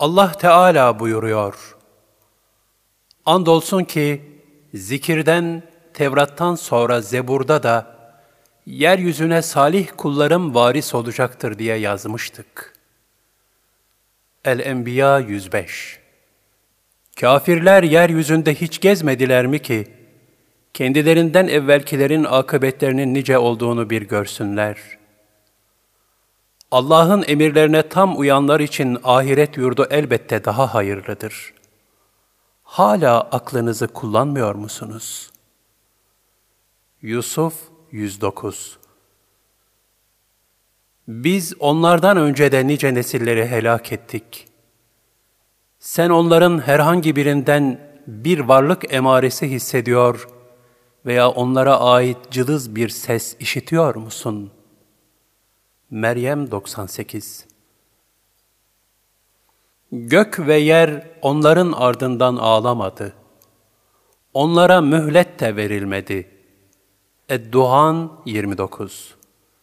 Allah Teala buyuruyor: Andolsun ki zikirden, Tevrat'tan sonra Zebur'da da yeryüzüne salih kullarım varis olacaktır diye yazmıştık. El-Enbiya 105. Kâfirler yeryüzünde hiç gezmediler mi ki, kendilerinden evvelkilerin akıbetlerinin nice olduğunu bir görsünler. Allah'ın emirlerine tam uyanlar için ahiret yurdu elbette daha hayırlıdır. Hala aklınızı kullanmıyor musunuz? Yusuf 109. Biz onlardan önce de nice nesilleri helak ettik. Sen onların herhangi birinden bir varlık emaresi hissediyor veya onlara ait cılız bir ses işitiyor musun? Meryem 98. Gök ve yer onların ardından ağlamadı. Onlara mühlet de verilmedi. Ed-Duhan 29.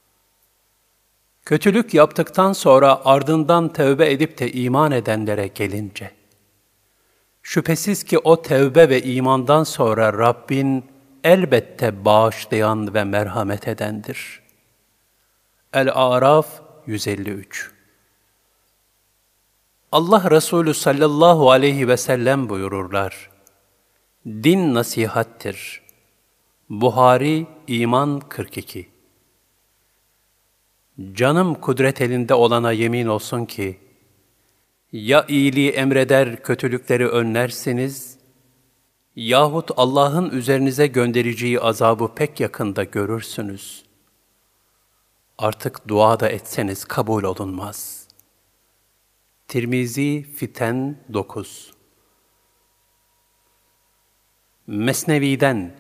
Kötülük yaptıktan sonra ardından tevbe edip de iman edenlere gelince, şüphesiz ki o tevbe ve imandan sonra Rabbin elbette bağışlayan ve merhamet edendir. El-A'raf 153. Allah Resulü sallallahu aleyhi ve sellem buyururlar: Din nasihattir. Buhari İman 42. Canım kudret elinde olana yemin olsun ki, ya iyiliği emreder, kötülükleri önlersiniz, yahut Allah'ın üzerinize göndereceği azabı pek yakında görürsünüz. Artık dua da etseniz kabul olunmaz. Tirmizi Fiten 9. Mesnevi'den: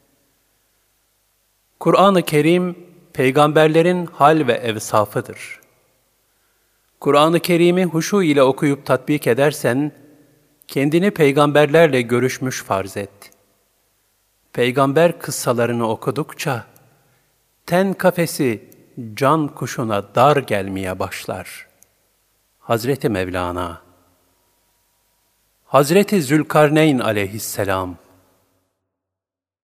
Kur'an-ı Kerim, peygamberlerin hal ve evsafıdır. Kur'an-ı Kerim'i huşu ile okuyup tatbik edersen, kendini peygamberlerle görüşmüş farz et. Peygamber kıssalarını okudukça, ten kafesi can kuşuna dar gelmeye başlar. Hazreti Mevlana. Hazreti Zülkarneyn aleyhisselam: